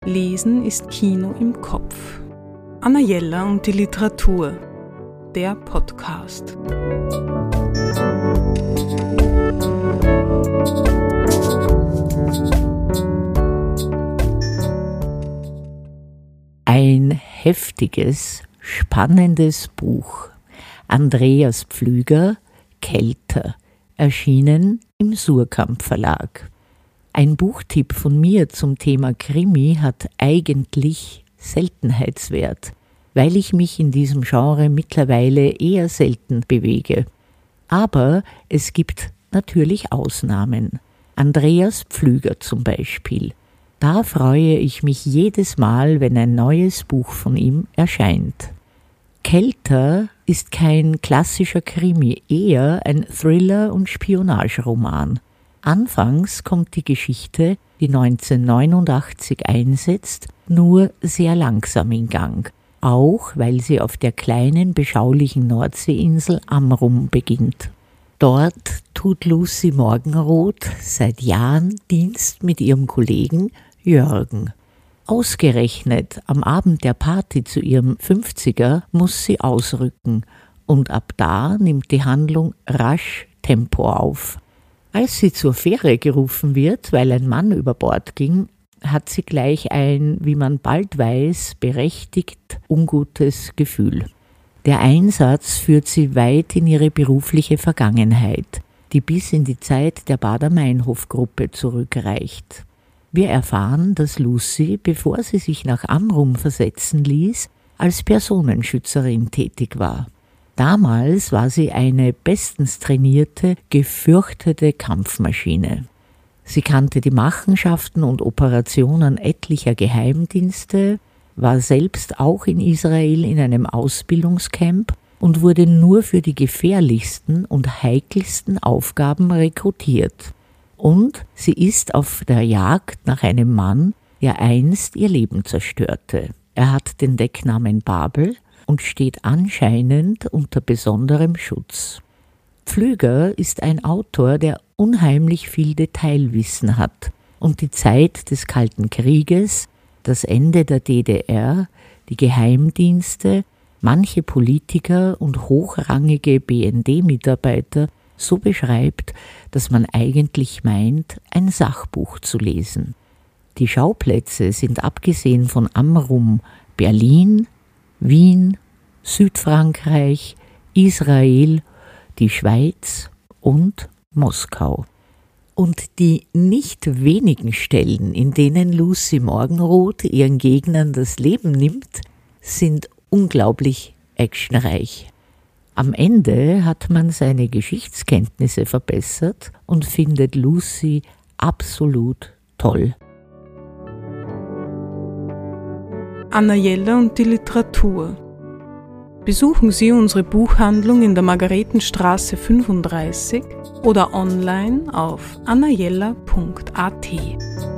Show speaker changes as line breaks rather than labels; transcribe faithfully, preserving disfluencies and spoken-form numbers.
Lesen ist Kino im Kopf. Anna Jeller und die Literatur. Der Podcast.
Ein heftiges, spannendes Buch. Andreas Pflüger, Kälter, erschienen im Suhrkamp Verlag. Ein Buchtipp von mir zum Thema Krimi hat eigentlich Seltenheitswert, weil ich mich in diesem Genre mittlerweile eher selten bewege. Aber es gibt natürlich Ausnahmen. Andreas Pflüger zum Beispiel. Da freue ich mich jedes Mal, wenn ein neues Buch von ihm erscheint. Kälter ist kein klassischer Krimi, eher ein Thriller- und Spionageroman. Anfangs kommt die Geschichte, die neunzehnhundertneunundachtzig einsetzt, nur sehr langsam in Gang, auch weil sie auf der kleinen, beschaulichen Nordseeinsel Amrum beginnt. Dort tut Lucy Morgenroth seit Jahren Dienst mit ihrem Kollegen Jörgen. Ausgerechnet am Abend der Party zu ihrem fünfziger muss sie ausrücken und ab da nimmt die Handlung rasch Tempo auf. Als sie zur Fähre gerufen wird, weil ein Mann über Bord ging, hat sie gleich ein, wie man bald weiß, berechtigt ungutes Gefühl. Der Einsatz führt sie weit in ihre berufliche Vergangenheit, die bis in die Zeit der Baader-Meinhof-Gruppe zurückreicht. Wir erfahren, dass Lucy, bevor sie sich nach Amrum versetzen ließ, als Personenschützerin tätig war. Damals war sie eine bestens trainierte, gefürchtete Kampfmaschine. Sie kannte die Machenschaften und Operationen etlicher Geheimdienste, war selbst auch in Israel in einem Ausbildungscamp und wurde nur für die gefährlichsten und heikelsten Aufgaben rekrutiert. Und sie ist auf der Jagd nach einem Mann, der einst ihr Leben zerstörte. Er hat den Decknamen Babel und steht anscheinend unter besonderem Schutz. Pflüger ist ein Autor, der unheimlich viel Detailwissen hat und die Zeit des Kalten Krieges, das Ende der D D R, die Geheimdienste, manche Politiker und hochrangige B N D-Mitarbeiter so beschreibt, dass man eigentlich meint, ein Sachbuch zu lesen. Die Schauplätze sind abgesehen von Amrum Berlin, Wien, Südfrankreich, Israel, die Schweiz und Moskau. Und die nicht wenigen Stellen, in denen Lucy Morgenroth ihren Gegnern das Leben nimmt, sind unglaublich actionreich. Am Ende hat man seine Geschichtskenntnisse verbessert und findet Lucy absolut toll.
Anna Jeller und die Literatur. Besuchen Sie unsere Buchhandlung in der Margaretenstraße fünfunddreißig oder online auf anna jeller punkt a t.